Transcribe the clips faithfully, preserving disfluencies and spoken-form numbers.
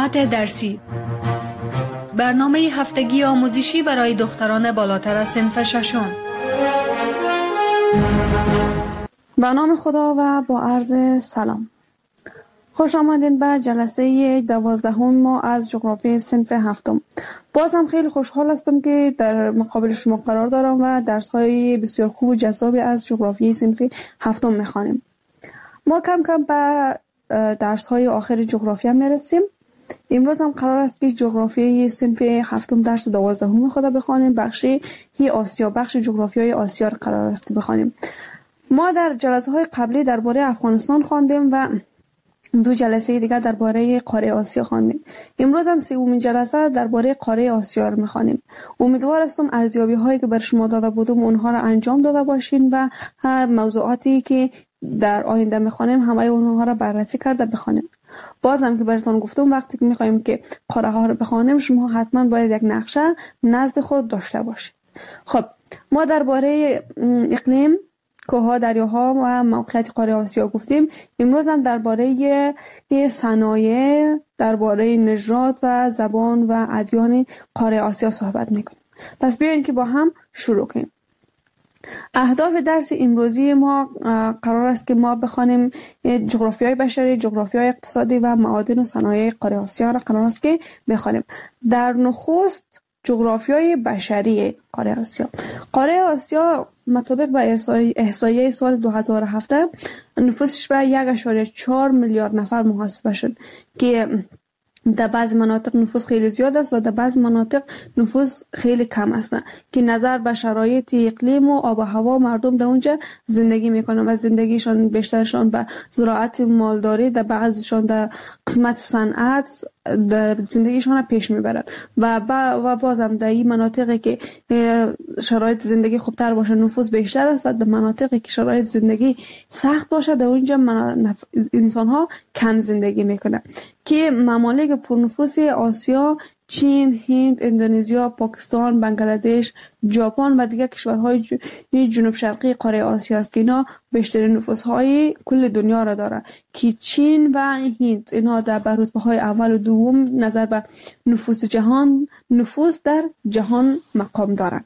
ساعت درسی، برنامه هفتگی آموزشی برای دختران بالاتر از صنف ششم. به نام خدا و با عرض سلام. خوش آمدین به جلسه دوازدهم ما از جغرافی صنف هفتم. بازم خیلی خوشحال هستم که در مقابل شما قرار دارم و درس‌های بسیار خوب و جذابی از جغرافی صنف هفتم می‌خوانیم. ما کم کم به درس‌های آخر جغرافیا میرسیم. امروز هم قرار است که جغرافی صنف هفتم درس دوازدهم خود بخوانیم. بخش هی آسیا، بخش جغرافیای آسیا را قرار است که بخوانیم. ما در جلسه‌های قبلی درباره افغانستان خواندیم و دو جلسه دیگر درباره قاره آسیا خواندیم. امروز هم سومین جلسه درباره قاره آسیا رو می‌خوانیم. امیدوار هستم ارزیابی هایی که بر شما داده بودم اونها را انجام داده باشین و موضوعاتی که در آینده می‌خوانیم همه اونها را بررسی کرده بخوانیم. بازم که براتون گفتم وقتی که می‌خوایم که قاره ها رو بخوانیم شما حتما باید یک نقشه نزد خود داشته باشید. خب ما درباره اقلیم، کوه‌ها، دریاها و موقعیت قاره آسیا گفتیم. امروز هم درباره صنایع، درباره نژاد و زبان و ادیان قاره آسیا صحبت می‌کنیم. پس بیاین که با هم شروع کنیم. اهداف درس امروزی ما قرار است که ما بخوانیم جغرافیای بشری، جغرافیای اقتصادی و معادن و صنایع قاره آسیا را قرار است که بخوانیم. در نخست جغرافیای بشری قاره آسیا. قاره آسیا مطابق به احصایه سال دو هزار و هفده نفوسش به یک ممیز چهار میلیارد نفر محاسبه شد که در بعض مناطق نفوس خیلی زیاد است و در بعض مناطق نفوس خیلی کم است که نظر به شرایط اقلیم و آب و هوا مردم در اونجا زندگی میکنن و زندگیشان بیشترشان به زراعت مالداری، در بعضشان در قسمت صنعت زندگیشان پیش میبرن و با و بازم در این مناطقی که شرایط زندگی خوبتر باشه نفوس بیشتر است و در مناطقی که شرایط زندگی سخت باشه در اونجا منف... انسان ها کم زندگی میکنن که ممالک پرنفوس آسیا چین، هند، اندونزیا، پاکستان، بنگلادش، ژاپن و دیگر کشورهای جنوب شرقی قاره آسیا است که اینا بیشترین نفوس‌های کل دنیا را داره که چین و هند اینا در رتبه‌های اول و دوم نظر به نفوس جهان نفوس در جهان مقام دارند.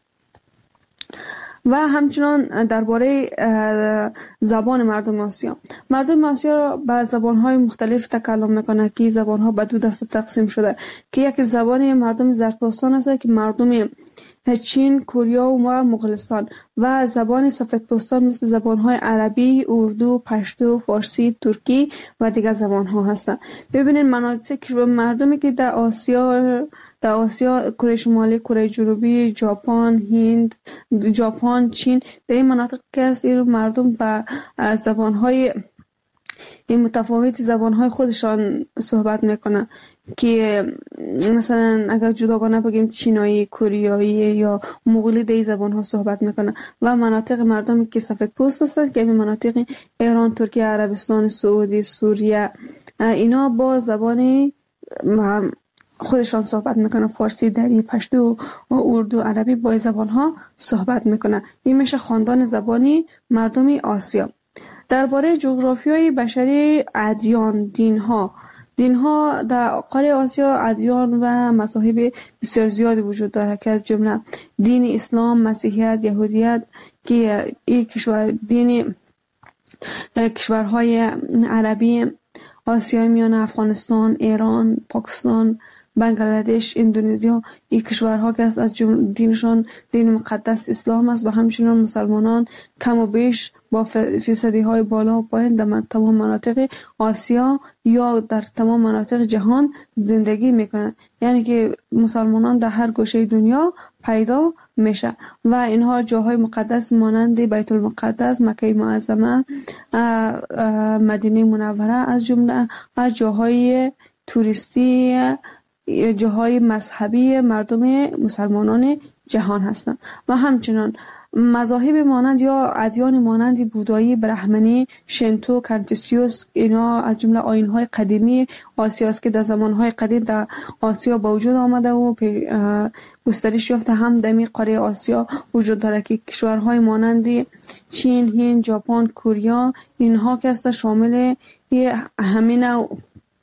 و همچنان درباره زبان مردم آسیا. مردم آسیا به زبان‌های مختلف تکلم میکنه که زبان‌ها به دو دسته تقسیم شده که یک زبان مردم زرتشتان است که مردم چین، کره و مغولستان و زبان سفیدپوستان مثل زبان‌های عربی، اردو، پشتو، فارسی، ترکی و دیگر زبان‌ها هستند. ببینید مناطق مردمی که در آسیا در آسیا، کره شمالی، کره جنوبی، ژاپن، هند، ژاپن، چین، در این مناطق که است این مردم به زبان‌های این متفاوت زبان‌های خودشان صحبت میکنن که مثلا اگر جداگانه بگیم چینایی، کوریایی یا مغولی در این زبان‌ها صحبت میکنن و مناطق مردمی که سفیدپوست هستند که این مناطق ایران، ترکیه، عربستان سعودی، سوریه اینا با زبان خودشان صحبت میکنن. فارسی، دری، پشتو و اردو، عربی با زبان ها صحبت میکنن. این میشه خاندان زبانی مردم آسیا. درباره جغرافیای بشری، ادیان، دین ها دین ها در قاره آسیا ادیان و مذاهب بسیار زیادی وجود داره که از جمله دین اسلام، مسیحیت، یهودیت که این کشور دین کشورهای عربی آسیای میانه، افغانستان، ایران، پاکستان، بنگلادش، اندونزیا این کشورها که از دینشان دین مقدس اسلام است و همچنین مسلمانان کم و بیش با فیصدی های بالا و پایین در تمام مناطق آسیا یا در تمام مناطق جهان زندگی میکنند. یعنی که مسلمانان در هر گوشه دنیا پیدا میشه و اینها جاهای مقدس مانند بیت المقدس، مکه معظمه، مدینه منوره از جمله از جاهای توریستی جاهای مذهبی مردم مسلمانان جهان هستند و همچنان مذاهب مانند یا ادیان مانند بودایی، برهمنی، شنتو، کنفوسیوس اینا از جمله آیین‌های قدیمی آسیا است که در زمان‌های قدیم در آسیا با وجود آمده و گسترش یافته. هم در این قاره آسیا وجود داره که کشورهای مانند چین، هند، ژاپن، کره اینها که است شامل همین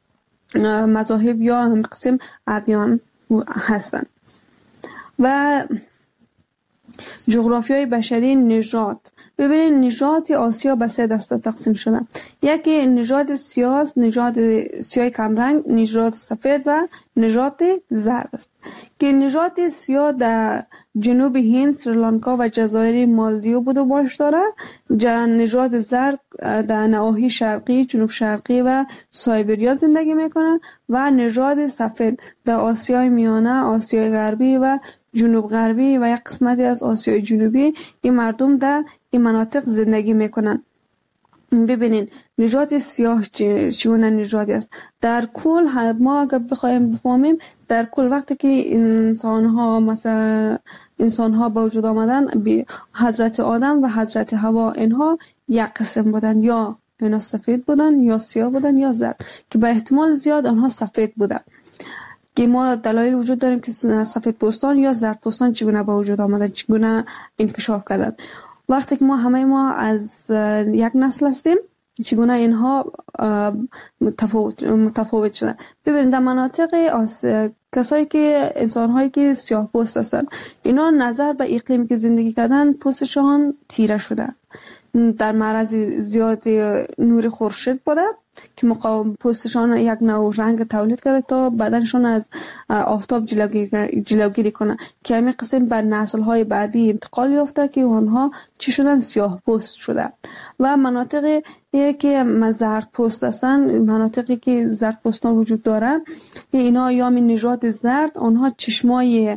مذاهب یا هم قسم ادیان هستند. و جغرافیای بشری نژاد. ببینید نژاد آسیا به سه دسته تقسیم شده. یکی نژاد سیاه، نژاد سیاه کمرنگ، نژاد سفید و نژاد زرد است. که نژاد سیاه در جنوب هند، سریلانکا و جزایر مالدیو بود و باش داره. نژاد زرد در نواحی شرقی، جنوب شرقی و سایبریا زندگی میکنه و نژاد سفید در آسیای میانه، آسیای غربی و جنوب غربی و یک قسمتی از آسیای جنوبی این مردم در این مناطق زندگی میکنن. ببینین نژاد سیاه چگونه نژادی است. در کل ما اگر بخوایم بفهمیم در کل وقتی که انسان ها مثلا انسان ها به وجود آمدن، حضرت آدم و حضرت حوا اینها یک قسم بودن، یا اینا سفید بودن یا سیاه بودن یا زرد، که به احتمال زیاد آنها سفید بودن. که ما دلایل وجود داریم که سفید پوستان یا زرد پوستان چگونه به وجود آمدن، چگونه انکشاف کردن. وقتی که ما همه ما از یک نسل هستیم، چگونه اینها متفاوت متفاوت شدن. ببینید در مناطق کسایی که انسان‌هایی که سیاه پوست هستن، اینا نظر به اقلیمی که زندگی کردن پوستشان تیره شده، در معرض زیاد نور خورشید بوده که مقاوم پوستشان یک نوع رنگ تولید کرده تا بدنشان از آفتاب جلوگیری, جلوگیری کنه، که همین قسم به نسل‌های بعدی انتقال یافته که آنها چی شدن؟ سیاه پوست شدن. و مناطقی که زرد پوست هستن، مناطقی که زرد پوستان وجود داره، اینا یا می نژاد زرد، آنها چشمای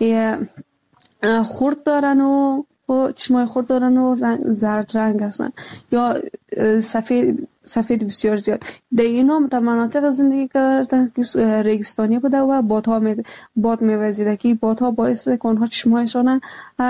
خرد دارن و و چشمای خرد دارن و رنگ زرد رنگ هستن، یا سفید سفید بسیار زیاد. در اینا در مناطق زندگی کردن که ریگستانی بوده و بادها می باد میوزیده، که بادها باعث شده که آنها چشمایشان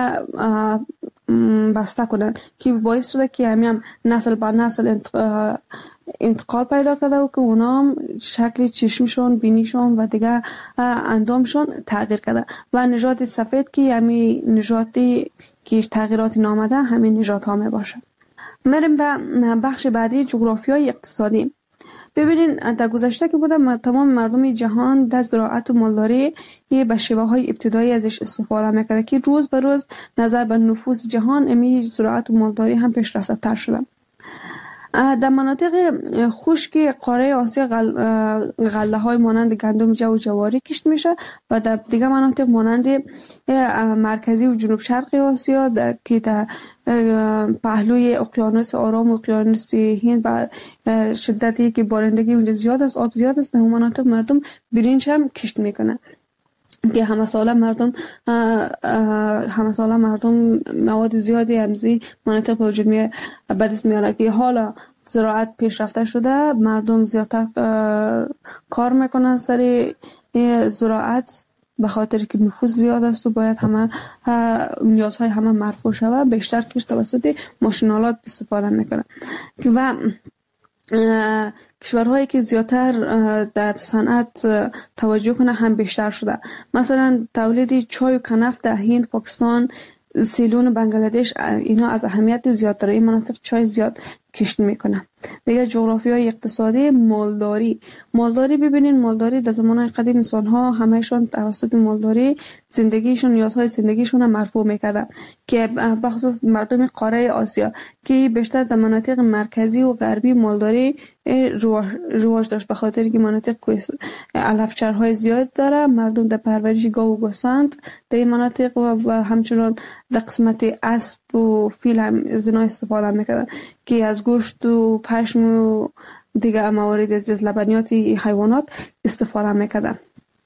بسته کنن، که باعث شده که همین نسل به نسل انتقال پیدا کرده و که اونا شکل چشمشون، بینیشون و دیگه اندامشون تغییر کرده. و نژاد سفید که همین نژادی که تغییراتی نامده همین نژاد ها می باشه. میریم به بخش بعدی، جغرافیای اقتصادی. ببینین در گذشته که بودم تمام مردم جهان در زراعت و مالداری به شیوه های ابتدایی ازش استفاده میکرده، که روز به روز نظر به نفوذ جهان امی زراعت و مالداری هم پیشرفته تر شده. در مناطق خشک قاره آسیا غل... غله های مانند گندم، جو و جواری کشت میشه و در دیگه مناطق مانند مرکزی و جنوب شرقی آسیا در... که در پهلوی اقیانوس آرام و اقیانوس هند با شدتی که بارندگی اونجا زیاد است، آب زیاد است، در اون مناطق مردم برنج هم کشت میکنه، که همه ساله مردم همه ساله مردم مواد زیادی همزی مناطق به وجود میاره به دست میاره، که حالا زراعت پیشرفته شده، مردم زیادتر کار میکنن سر زراعت، به خاطر که نفوذ زیاد است و باید همه نیازهای همه مرفوع شود، بیشتر کش توسط ماشینالات استفاده میکنن. و کشورهایی که زیادتر در صنعت توجه کنه هم بیشتر شده. مثلا تولید چای و کنف در هند، پاکستان، سیلون و بنگلادش، اینا از اهمیت زیاد داره. این مناطق چای زیاد کشت میکنه. دیگه جغرافیای اقتصادی، مالداری. مالداری ببینین، مالداری در زمان قدیم انسان ها همهشون توسط مالداری زندگیشون، نیازهای زندگیشون هم مرفوع میکردن، که بخصوص مردم قاره آسیا که بیشتر در مناطق مرکزی و غربی مالداری رواج داشت، به خاطر که مناطق علفچرهای زیاد داره. مردم در پرورش گاو و گوسفند در این مناطق و همچنان در قسمت اسب و فیل هم از اینا استفاده میکردن، که از گوشت و پشم و دیگه موارد از لبنیات حیوانات استفاده میکردن.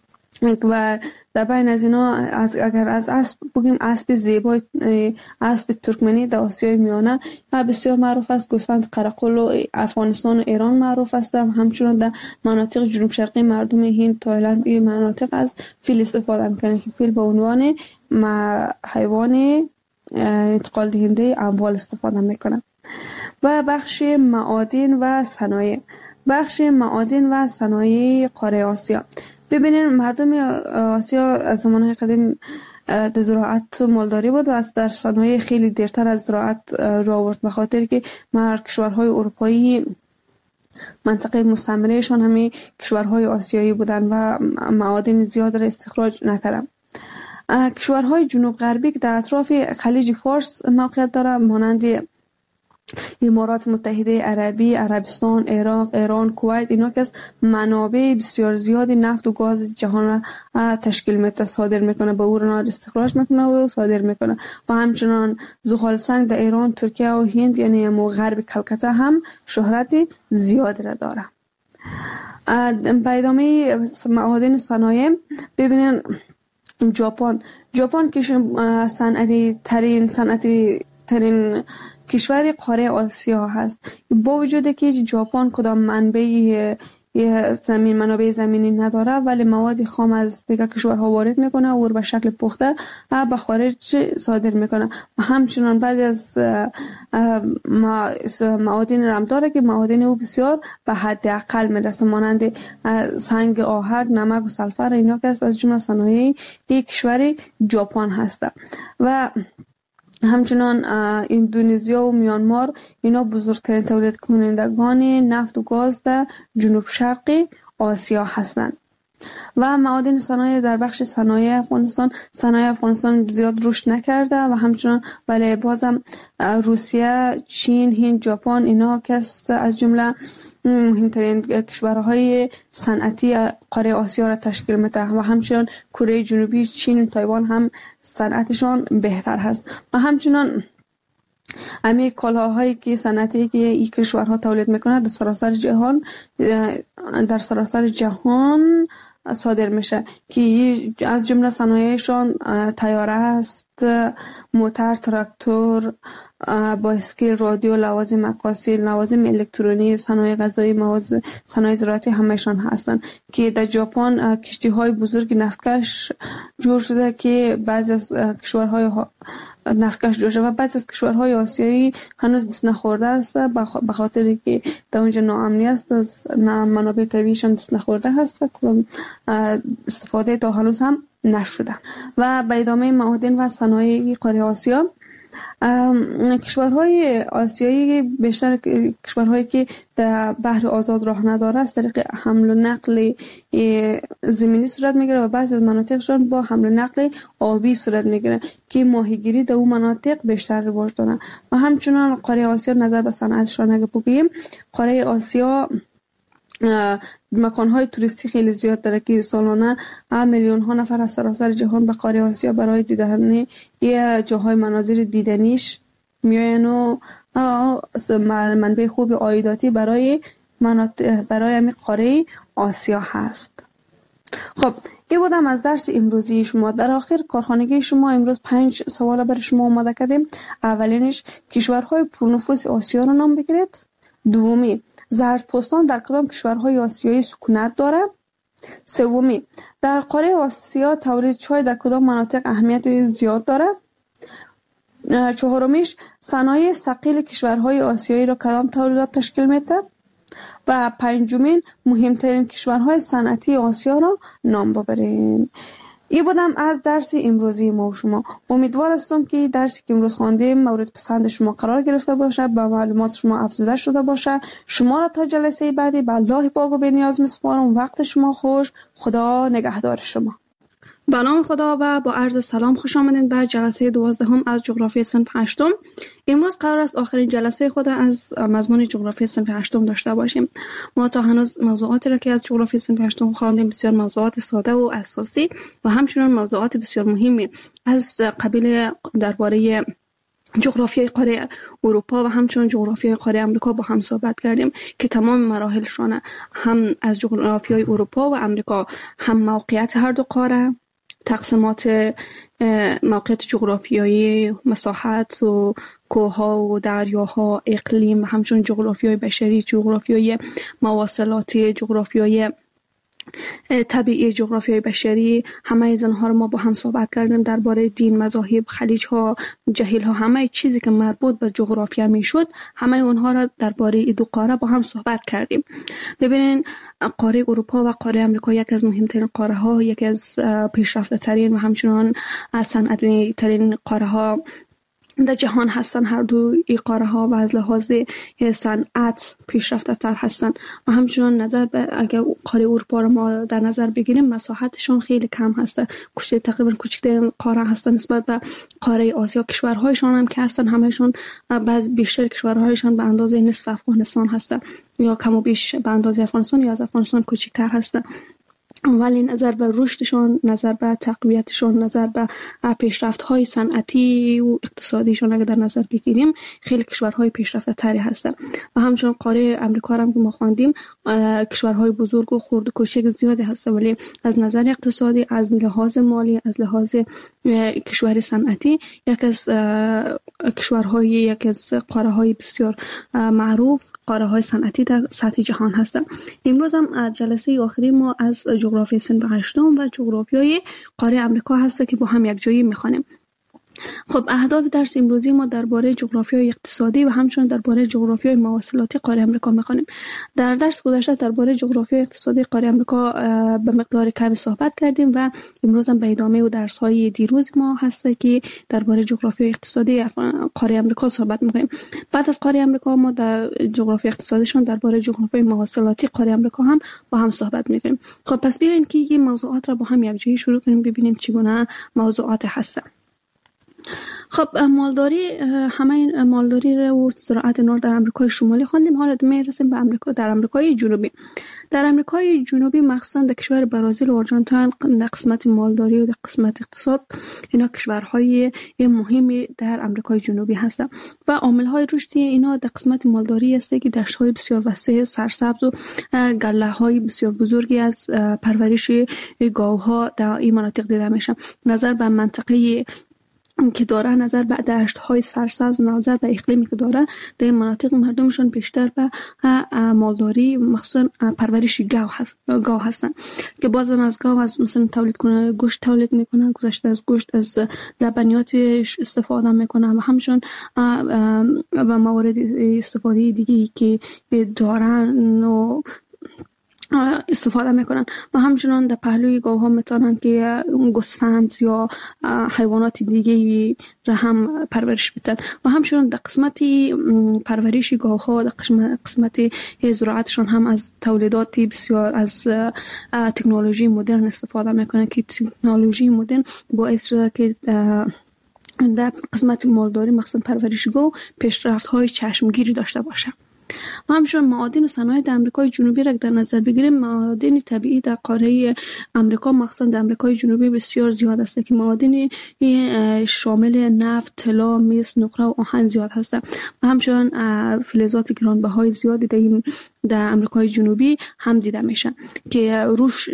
و در بین از اینا از اگر از اسب بگیم، اسب زیبا، اسب ترکمنی در آسیای میانه بسیار معروف است. گوسفند قرقل و افغانستان و ایران معروف است. همچنین در مناطق جنوب شرقی مردم هند، تایلند، این مناطق از فیل استفاده میکنند، که فیل به عنوان حیوان انتقال دهنده اموال استفاده میکنند. و بخش معادن و صنایع. بخش معادن و صنایع قاره آسیا. ببینید مردم آسیا از زمانهای قدیم در زراعت و مالداری بود و از در صنایع خیلی دیرتر از زراعت را آورد، به خاطر که کشورهای اروپایی منطقه مستعمرهشان همین کشورهای آسیایی بودن و معادن زیاد را استخراج نکردن. کشورهای جنوب غربی که در اطراف خلیج فارس موقعیت داره مانند امارات متحده عربی، عربستان، عراق، ایران، کویت، اینا که از منابع بسیار زیادی نفت و گاز جهان را تشکیل میده، صادر میکنه، به اون استخراج میکنه و صادر میکنه. و همچنان زغال سنگ در ایران، ترکیه و هند یعنی مو غرب کلکته هم شهرت زیاد را داره. به ادامه معادن و صنایع ببینین ژاپن ژاپن که صنعتی ترین صنعتی ترین کشور قاره آسیا هست. با وجود که ژاپن کدام منبع زمین منابع زمینی نداره ولی مواد خام از دیگر کشورها وارد میکنه و به شکل پخته به خارج صادر میکنه. همچنان بعد از معادن رم داره که معادن او بسیار به حد اقل میرسه مانند سنگ آهک، نمک و سلفر، اینا که از جمله صنایع یک کشور ژاپن هست. و همچنان اندونزیا و میانمار اینا بزرگترین تولید کنندگان نفت و گاز در جنوب شرقی آسیا هستند. و معادن صنایع در بخش صنایع افغانستان صنایع افغانستان زیاد رشد نکرده و همچنان ولی بازم روسیه، چین، هند، ژاپن اینا که از جمله مهمترین کشورهای صنعتی قاره آسیا را تشکیل میده و همچنان کره جنوبی، چین و تایوان هم صنعتشان بهتر هست. و همچنان همه کالاهایی که صنعتی که این کشورها تولید میکنه در سراسر جهان در سراسر جهان صادر میشه که از جمله صنایعشان طیاره است، موتر، تراکتور، بایسکل، رادیو، لوازم عکاسی، لوازم الکترونی، صنایع غذایی، مواد صنایع زراعتی همهشان هستند که در ژاپن کشتی های بزرگ نفتکش جور شده که بعضی از کشورهای نفتکش جور شده و بعضی از کشورهای آسیایی هنوز دست نخورده است به خاطر که در اونجا ناامنی است، از منابع طبیعیشان دست نخورده هست و استفاده تا هنوز هم نشده. و به ادامه معادن و صنایع قاره آسیا کشورهای آسیایی بیشتر کشورهایی که در بحر آزاد راه نداره از طریق حمل و نقل زمینی صورت میگیره و بعضی از مناطقشان با حمل و نقل آبی صورت میگیره که ماهیگیری در اون مناطق بیشتر رواج داره. و همچنان قاره آسیا نظر به صنعتشان اگه بگیم قاره آسیا مکان‌های توریستی خیلی زیاد داره که سالانه میلیون ها نفر از سراسر جهان به قاره آسیا برای دیدن یه جاهای مناظر دیدنیش میاین و منبع خوب عایداتی برای مناطق برای همین قاره آسیا هست. خب این بودم از درس امروزی شما. در آخر کارخانگی شما امروز پنج سوال برای شما آماده کردیم. اولینش کشورهای پرنفوذ آسیا رو نام بگیرید. دومی زردپوستان در کدام کشورهای آسیایی سکونت داره؟ سومی در قاره آسیا تولید چای در کدام مناطق اهمیت زیاد داره؟ چهارمیش صنایع ثقیل کشورهای آسیایی را کدام تولیدات تشکیل میده؟ و پنجمین مهمترین کشورهای صنعتی آسیا را نام ببرین. این بودم از درس امروزی ما و شما. امیدوار هستم که درسی که امروز خواندیم مورد پسند شما قرار گرفته باشه، با معلومات شما افزوده شده باشه. شما را تا جلسه بعدی به الله پاک و بی‌نیاز میسپارم. وقت شما خوش. خدا نگهدار شما. به نام خدا و با عرض سلام خوش آمدید به جلسه دوازدهم از جغرافی صنف هشتم. امروز قرار است آخرین جلسه خود از مضمون جغرافی صنف هشتم داشته باشیم. ما تا هنوز موضوعاتی را که از جغرافی صنف هشتم خواندیم بسیار موضوعات ساده و اساسی و همچنین موضوعات بسیار مهمی از قبیل درباره جغرافیای قاره اروپا و همچنین جغرافیای قاره امریکا با هم صحبت کردیم که تمام مراحلشان هم از جغرافیای اروپا و امریکا هم موقعیت هر دو قاره، تقسیمات موقعیت جغرافیایی، مساحت و کوه‌ها و دریاها، اقلیم و همچنین جغرافیای بشری، جغرافیای مواصلاتی، جغرافیای طبیعی، جغرافیای بشری، همه از اینها رو ما با هم صحبت کردیم. درباره دین، مذاهب، خلیج ها، جهیل ها، همه چیزی که مربوط به جغرافیا میشد همه اونها را درباره این دو قاره با هم صحبت کردیم. ببینین قاره اروپا و قاره امریکا یک از مهمترین قاره ها، یک از پیشرفته ترین و همچنان صنعتی ترین قاره ها در جهان هستن. هر دو این قاره ها و از لحاظ صنعت پیشرفته تر هستن و همچنان نظر به اگر قاره اروپا رو ما در نظر بگیریم مساحتشون خیلی کم هسته، کوچک تقریبا کوچکترین قاره هستن نسبت به قاره آسیا. کشورهایشان هم که هستن همهشون بعض بیشتر کشورهایشان به اندازه نصف افغانستان هستن یا کم و بیش به اندازه افغانستان یا از افغانستان کوچکتر هستن، ولی نظر به رشدشون، نظر به تقویتشون، نظر به پیشرفت‌های صنعتی و اقتصادیشون اگر در نظر بگیریم خیلی کشورهای پیشرفته تری هستند. و همچنین قاره امریکا هم که ما خواندیم کشورهای بزرگ و خرد و کوچک زیادی هست، ولی از نظر اقتصادی، از لحاظ مالی، از لحاظ کشور صنعتی یک از کشورهای یک از قاره‌های بسیار معروف، قاره‌های صنعتی در سطح جهان هستند. امروز هم جلسه آخری ما از جغرافی صنف هشتم و جغرافیای قاره امریکا هست که با هم یک جایی میخوانیم. خب اهداف درس امروزی ما درباره جغرافیای اقتصادی و همچنین درباره جغرافیای مواصلاتی قاره امریکا میخوانیم. در درس گذشته درباره جغرافیای اقتصادی قاره امریکا به مقدار کمی صحبت کردیم و امروز هم به ادامه و درس‌های دیروز ما هست که درباره جغرافیای اقتصادی قاره امریکا صحبت میکنیم. بعد از قاره امریکا ما در جغرافیای اقتصادیشون درباره جغرافیای مواصلاتی قاره امریکا هم با هم صحبت میکنیم. خب پس بیاین که این موضوعات را با هم یک جایی شروع کنیم ببینیم چگونه موضوعات هستن. خب مالداری، همه این مالداری رو زراعت نور در امریکای شمالی خواندیم. حالا میرسیم به امریکا در امریکای جنوبی. در امریکای جنوبی مخصوصا در کشور برزیل و آرژانتین در قسمت مالداری و در قسمت اقتصاد اینا کشورهای مهمی در امریکای جنوبی هستند و عامل‌های رشد اینا در قسمت مالداری است که دشت‌های بسیار وسیع سرسبز و گله‌های بسیار بزرگی از پرورش گاوها در این مناطق دیده میشه. نظر به منطقه که داره، نظر به دشت‌های سرسبز، نظر به اقلیمی که داره، در این مناطق مردمشون بیشتر به مالداری مخصوصا پرورش گاو هست گاو هستن که بازم از گاو از مثلا تولید کنه گوشت تولید میکنن، گذشته از گوشت از لبنیاتش استفاده میکنن و همچنین و موارد استفاده دیگه که دارن و استفاده میکنن و همچنان در پهلوی گاوها میتونن که گوسفند یا حیوانات دیگه را هم پرورش بدن و همچنان در قسمتی پرورش گاوها در قسمت زراعتشون هم از تولیدات بسیار از تکنولوژی مدرن استفاده میکنن که تکنولوژی مدرن باعث شده که در قسمت مالداری مخصوصا پرورش گاو پیشرفت‌های چشمگیری داشته باشه. و همچنین معادن و صنایع در امریکای جنوبی را در نظر بگیریم، معادن طبیعی در قاره امریکا مخصوصا در امریکای جنوبی بسیار زیاد است که معادن شامل نفت، طلا، مس، نقره و آهن زیاد هست و همچنین فلزات گرانبهای زیادی در این در امریکای جنوبی هم دیده میشن که روش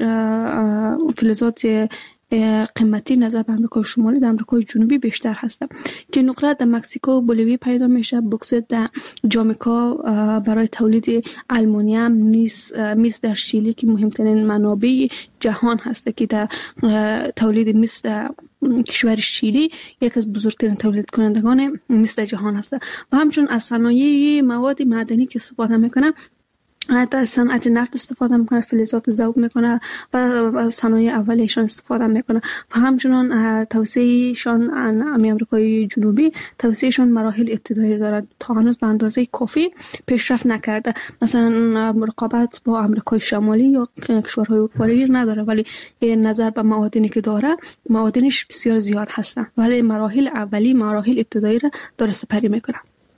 فلزات قیمتی نظر به امریکای شمالی در امریکای جنوبی بیشتر هست که نقره در مکزیکو و بولیوی پیدا میشه، بوکسیت در جامائیکا برای تولید آلومینیوم، میس میس در شیلی که مهمترین منابع جهان هست که در تولید میس در کشور شیلی یک از بزرگترین تولید کنندگان میس در جهان هست و همچنین از صنایع مواد معدنی که استفاده میکنه در صنعت نفت استفاده میکنه، فلزات ذوب میکنه و از صنایع اولیشان استفاده میکنه و همچنان توسعهشان امریکای جنوبی توسعهشان مراحل ابتدایی دارد، تا هنوز به اندازه کافی پیشرفت نکرده. مثلا رقابت با امریکای شمالی یا کشورهای اروپایی نداره، ولی نظر به معادنی که داره معادنش بسیار زیاد هستن، ولی مراحل اولی مراحل ابتدایی را داره سپری میکنه.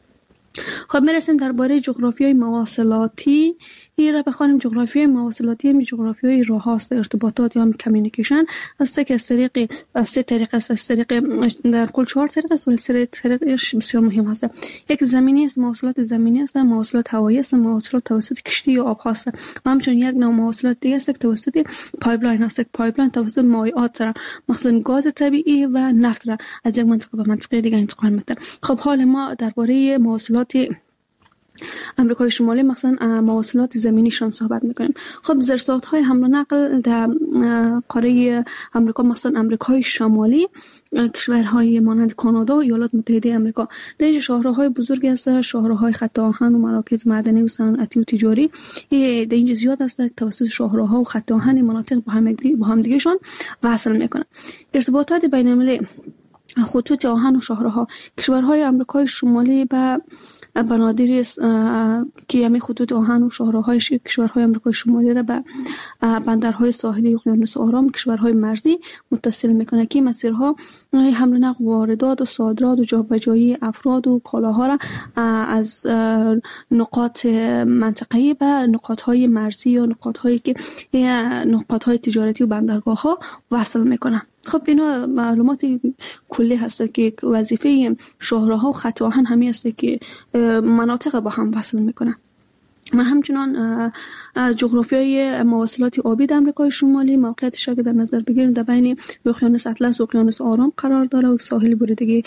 خب میرسیم درباره جغرافیای مواصلاتی ای را بخوانیم. جغرافیای مواصلاتی هم جغرافیای راه هاست، ارتباطات یا کمیونیکیشن است که از طریق از سه طریق است، از طریق در کل چهار طریق است ولی سه طریقش بسیار مهم است. یک زمینی است، مواصلات زمینی است، مواصلات هوایی است، مواصلات توسط کشتی یا آب هست و همچنین یک نوع مواصلات دیگه است که توسط پایپلاین است. پایپلاین توسط مایعات را مثلا گاز طبیعی و نفت را از یک منطقه به منطقه دیگه انتقال میده. خب حال ما درباره مواصلات امریکای شمالی مثلا مواصلات زمینیشان صحبت میکنیم. خب زیرساخت‌های حمل و نقل در قاره امریکا مثلا امریکای شمالی کشورهای مانند کانادا و ایالات متحده آمریکا در اینجا شاهراهای بزرگی هست، شاهراهای خط آهن و مراکز معدنی و صنعتی و تجاری در اینجا زیاد است. توسط شاهراها و خط آهن مناطق با هم با هم دیگهشون وصل میکنن. ارتباطات بین المللی خطوط آهن و شاهراها. کشورهای آمریکای شمالی به بنادری که همین خطوط آهن و شاهراهای کشورهای آمریکای شمالی را به بندرهای ساحلی اقیانوس آرام، کشورهای مرزی متصل میکنه که مسیرها حمل و نقل، واردات و صادرات و جابجایی افراد و کالاها را از نقاط منطقه‌ای به نقاطهای مرزی یا نقاطهایی که نقاطهای تجارتی و بندرگاه ها وصل میکنه. خب اینا معلومات کلی هست که وظیفه شاهراها و خط آهن همین است که مناطق با هم وصل میکنن. و همچنان جغرافیای مواصلات آبی در آمریکای شمالی موقعیتش را در نظر بگیریم در بین اقیانوس اطلس و اقیانوس آرام قرار داره و ساحل بریدگی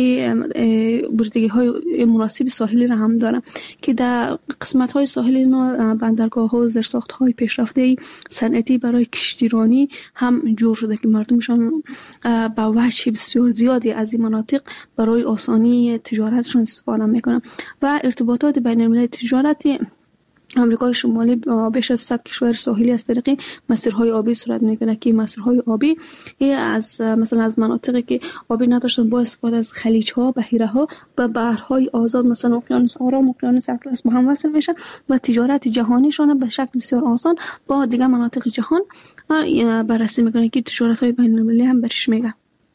بریدگی های مناسب ساحلی را هم داره که در قسمت های ساحلی بندرگاه ها و زیرساخت های پیشرفته صنعتی برای کشتیرانی هم جور شده که مردمشان با وجه بسیار زیادی از این مناطق برای آسانی تجارتشون استفاده میکنن و ارتباطات بین المللی تجارتی آمریکای شمالی بیش از صد کشور ساحلی از طریق مسیرهای آبی صورت میگیره که مسیرهای آبی از مثلا از مناطقی که آبی نداشتن با استفاده از خلیج‌ها، بحیره‌ها و بحرهای آزاد مثلا اقیانوس آرام، اقیانوس اطلس با هم وصل میشن و تجارت جهانیشان به شکل بسیار آسان با دیگر مناطق جهان بررسی میکنه که تجارت‌های بین‌المللی هم برش میگه.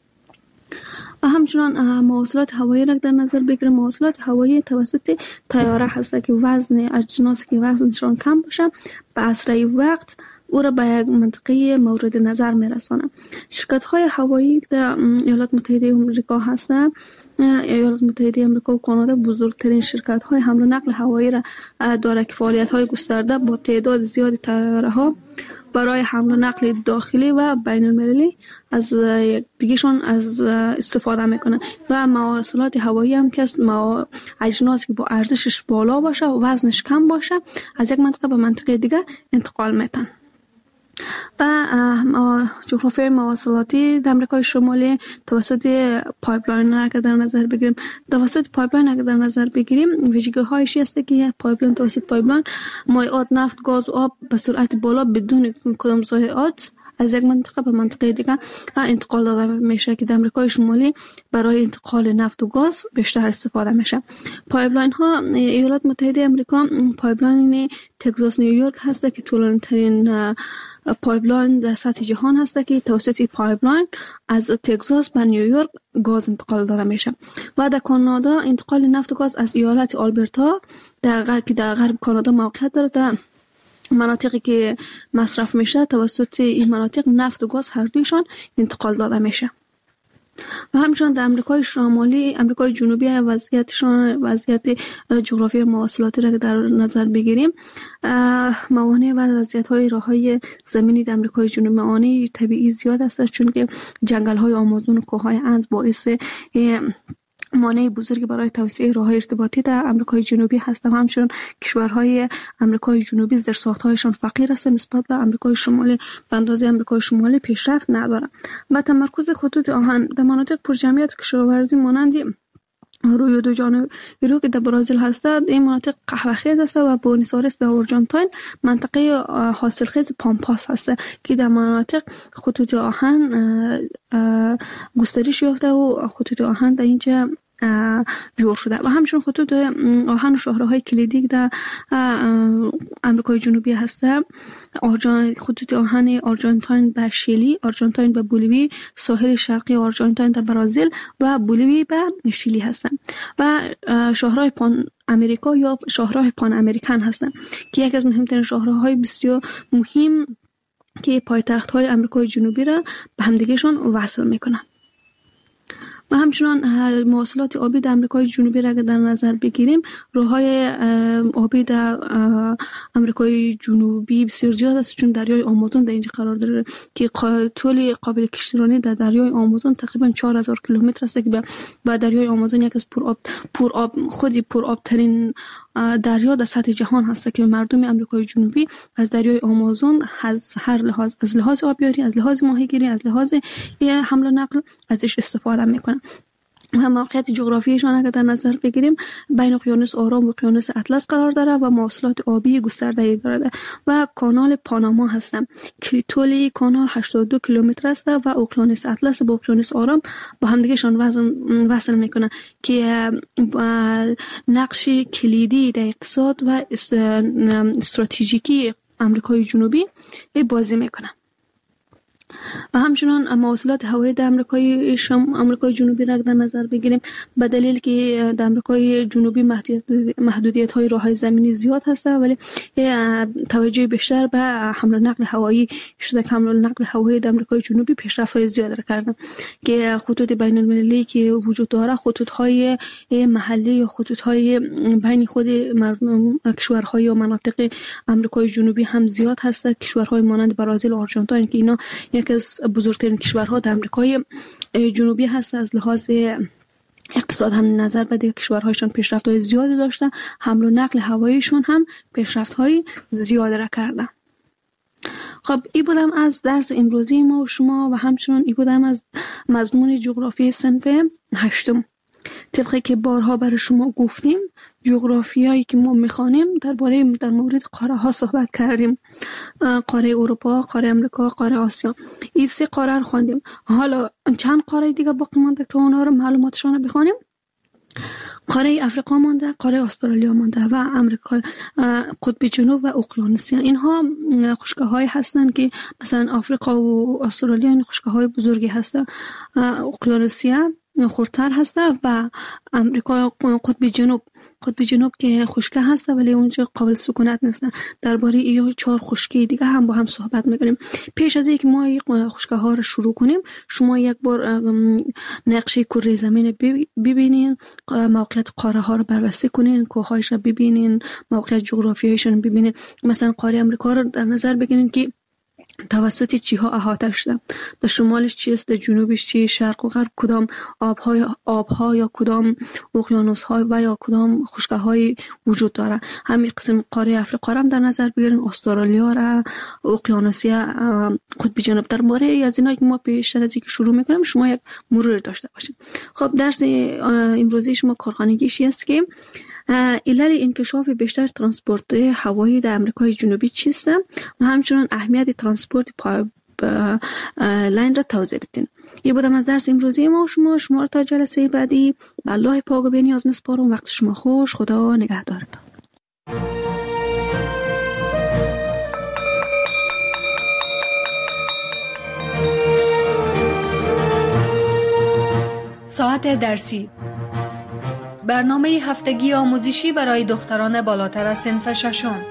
و همچنان مواصلات هوایی را در نظر بگیریم. مواصلات هوایی توسط طیاره هست که وزن اجناسی که وزنشان کم باشه به اسرع وقت او را به یک منطقه مورد نظر میرسانه. شرکت های هوایی در ایالات متحده آمریکا هستند. ایالات متحده آمریکا و کانادا بزرگترین شرکت های حمل و نقل هوایی را دارد که فعالیت های گسترده با تعداد زیادی طیاره ها برای حمل و نقل داخلی و بین المللی از دیگهشون از استفاده میکنن و مواصلات هوایی هم که اجناسی که با ارزشش بالا باشه و وزنش کم باشه از یک منطقه به منطقه دیگه انتقال میتن. و جغرافیای مواصلاتی در آمریکای شمالی توسط پایپلاین را که در نظر بگیریم توسط پایپلاین را که در نظر بگیریم ویژگی‌هایش است که پایپلاین توسط پایپلاین مایعات نفت، گاز و آب به سرعت بالا بدون کدام ضایعات از یک منطقه به منطقه دیگر انتقال داده میشه که در آمریکای شمالی برای انتقال نفت و گاز بیشتر استفاده میشه. پایپلاین ها ایالات متحده آمریکا پایپلاین تگزاس نیویورک هست که طولانی‌ترین پایپلاین در سطح جهان هست که توسط پایپلاین از تگزاس به نیویورک گاز انتقال داده میشه. و در کانادا انتقال نفت و گاز از ایالت آلبرتا در غرب که در غرب کانادا موقعیت داره در مناطقی که مصرف میشه توسط این مناطق نفت و گاز هر دویشان انتقال داده میشه. و همچنان در امریکای شمالی، امریکای جنوبی وضعیتشان وضعیت جغرافی مواصلاتی را در نظر بگیریم موانع و وضعیت‌های راههای زمینی در امریکای جنوبی موانع طبیعی زیاد است چون که جنگل‌های آمازون و کوههای اند باعث مانع بزرگی برای توسعه راه‌های ارتباطی در آمریکای جنوبی هست. همچنین کشورهای آمریکای جنوبی زیرساخت‌هایشان فقیر است نسبت به آمریکای شمالی به اندازه آمریکای شمالی پیشرفت ندارد. و تمرکز خطوط آهن در مناطق پرجمعیت کشاورزی مانند رویو دو جانوری که در برزیل هست این مناطق قهوه‌خیز است و بوئنوس آیرس در آرژانتین منطقه حاصلخیز پامپاس هست که در مناطق خطوط آهن گسترش یافته و خطوط آهن در اینجا جور شده. و همچنین خطوط آهن و شاهراهای کلیدی در آمریکای جنوبی هست. خطوط آهن آرژانتین به شیلی، آرژانتین به بولیوی، ساحل شرقی آرژانتین در برزیل و بولیوی به شیلی هستند. و شاهراه پان امریکا یا شاهراه پان امریکن هستند که یکی از مهمترین شاهراهای بسیار مهم که پایتخت‌های آمریکای جنوبی را به همدیگه‌شان وصل می‌کنند. و همچنان مواصلات آبی در آمریکای جنوبی را در نظر بگیریم راههای آبی در آمریکای جنوبی بسیار زیاد است چون دریای آمازون در اینجا قرار داره که طول قابل کشتیرانی در دریای آمازون تقریبا چهار هزار کیلومتر است که با دریای آمازون یک از پرآب پرآب خودی پرآب ترین دریا در سطح جهان هست که مردم آمریکای جنوبی از دریای آمازون از هر لحاظ از لحاظ آبیاری، از لحاظ ماهیگیری، از لحاظ حمل و نقل ازش استفاده میکنن. و موقعیت جغرافیایشان اگر در نظر بگیریم بین اقیانوس آرام و اقیانوس اطلس قرار داره و مواصلات آبی گسترده‌ای دارد و کانال پاناما هستند که طول کانال هشتاد و دو کیلومتر است و اقیانوس اطلس با اقیانوس آرام با همدیگهشان وصل وصل میکنه که نقش کلیدی در اقتصاد و استراتژیکی آمریکای جنوبی بازی میکنه. و همچنان مواصلات هوایی در آمریکای شم آمریکای جنوبی را در نظر بگیریم، به دلیل که در آمریکای جنوبی محدودیت های راههای زمینی زیاد هست ولی توجه بیشتر به حمل و نقل هوایی شده که حمل و نقل هوایی در آمریکای جنوبی پیشرفت های زیاد را کردن که خطوط بین المللی که وجود داره خطوط های محلی یا خطوط های بین خود مردم کشورهای و مناطق آمریکای جنوبی هم زیاد هست. کشورهای مانند برزیل و آرژانتین که اینا یکی از بزرگترین کشورها در آمریکای جنوبی هست، از لحاظ اقتصاد هم نظر به دیگر کشورهایشان پیشرفت‌های زیادی داشته، حمل و نقل هواییشون هم پیشرفت‌های زیاد را کرده. خب این بودم از درس امروزی ما و شما و همچنان این بودم از مضمون جغرافی صنف هشتم. طبقی که بارها برای شما گفتیم جغرافیایی که ما میخوانیم درباره در مورد قاره ها صحبت کردیم، قاره اروپا، قاره امریکا، قاره آسیا. این سه قاره رو خواندیم. حالا چند قاره دیگه باقی مونده تا اونها رو معلوماتشون رو بخوانیم. قاره افریقا مانده، قاره استرالیا مانده و امریکا قطب جنوب و اقیانوسیا. اینها خشکه‌های هستن که مثلا افریقا و استرالیا این خشکه‌های بزرگی هستن. اقیانوسیا خردتر هسته و امریکا قطب جنوب قطب جنوب که خشکه هسته ولی اونجا قابل سکونت نیست. درباره این چهار خشکی دیگه هم با هم صحبت میکنیم. پیش از اینکه ما این خشکه ها رو شروع کنیم شما یک بار نقشه کره زمین ببینین، موقعیت قاره ها رو بررسی کنین، کوههایش رو ببینین، موقعیت جغرافیایشون رو ببینین. مثلا قاره امریکا رو در نظر بگیرین که توسط چیها احاطه شده، در شمالش چیست، در جنوبش چی، شرق و غرب کدام آبهای آبها یا کدام اقیانوس‌ها و یا کدام خشکه‌های وجود داره. همین قسم قاره افریقا هم در نظر بگیرین، استرالیا را، اقیانوسیا، قطب جنوب. درباره از اینا که ما پیشتر از اینکه شروع میکنیم شما یک مرور داشته باشید. خب درس امروزی شما کارخانگیش است که علل انکشاف بیشتر ترانسپورت هوایی در آمریکای جنوبی چیست و همچنان اهمیت ترانسپورت لاین را توضیح بدین. این بودم از درس امروزی ما و شما. شما تا جلسه بعدی به الله پاک و بی‌نیاز میسپارم. وقت شما خوش. خدا نگهدارتان. ساعت درسی، برنامه هفتگی آموزشی برای دختران بالاتر از صنف ششم.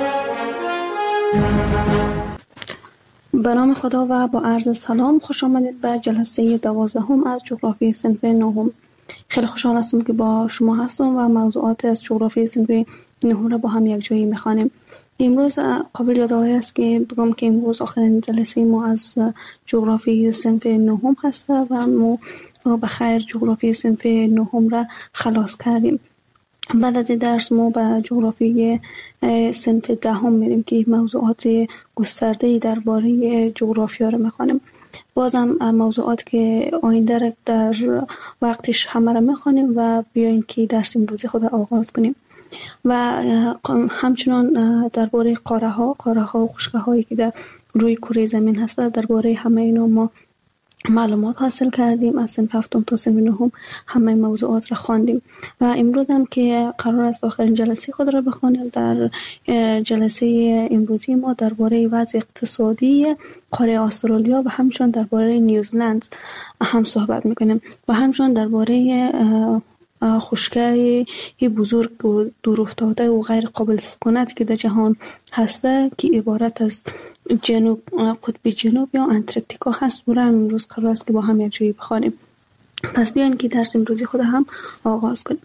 به نام خدا و با عرض سلام، خوش آمدید به جلسه دوازدهم از جغرافی صنف نهم. خیلی خوشحال هستم که با شما هستم و موضوعات از جغرافی صنف نهم را با هم یک جایی میخوانیم. امروز قابل یادآوری است که بگم که امروز آخرین جلسه ما از جغرافی صنف نهم هست و ما به خیر جغرافی صنف نهم را خلاص کردیم. بعد از این درس ما به جغرافی صنف دهم میریم که موضوعات گسترده‌ای درباره جغرافیا را میخوانیم. بازم موضوعات که آینده در وقتش همه را میخوانیم و بیاین که درس امروزی خود آغاز کنیم. و همچنان درباره قاره ها قاره ها و خشکه هایی که در روی کره زمین هست درباره همه اینا ما معلومات حاصل کردیم. از صنف هفتم تا صنف نهم همه موضوعات را خواندیم و امروز هم که قرار است آخرین جلسه خود را بخوانیم. در جلسه امروزی ما درباره وضع اقتصادی قاره استرالیا و همچنان درباره نیوزلند هم صحبت میکنیم و همچنان درباره خشکی بزرگ و دور افتاده و غیر قابل سکونت که در جهان هسته که عبارت از جنوب قطب جنوب یا انتارکتیکا هست و امروز قرار است که با هم یک جایی بخوانیم. پس بیاین که درس امروزی خود هم آغاز کنیم.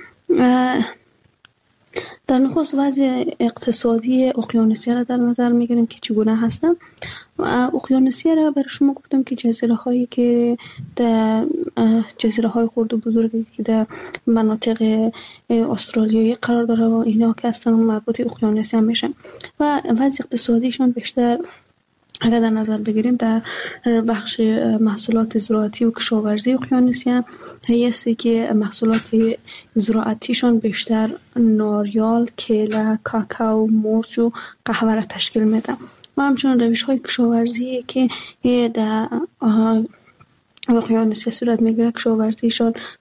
در نخست وضع اقتصادی اقیانوسیا را در نظر میگیریم که چگونه هستند. اقیانوسیا را برای شما گفتم که جزیره هایی که در جزیره های خرد و بزرگی که در مناطق استرالیایی قرار داره و اینا که اصلا مربوط اقیانوسیا میشن و وضع اقتصادیشان بیشتر اگر در نظر بگیریم در بخش محصولات زراعتی و کشاورزی اقیانوسی هم هستی که محصولات زراعتیشون بیشتر ناریال، کیله، کاکائو، مرچ و قهوه را تشکیل میده و همچنین روش های کشاورزی که در اقیانوسیه صورت میگیره کشاورزیشون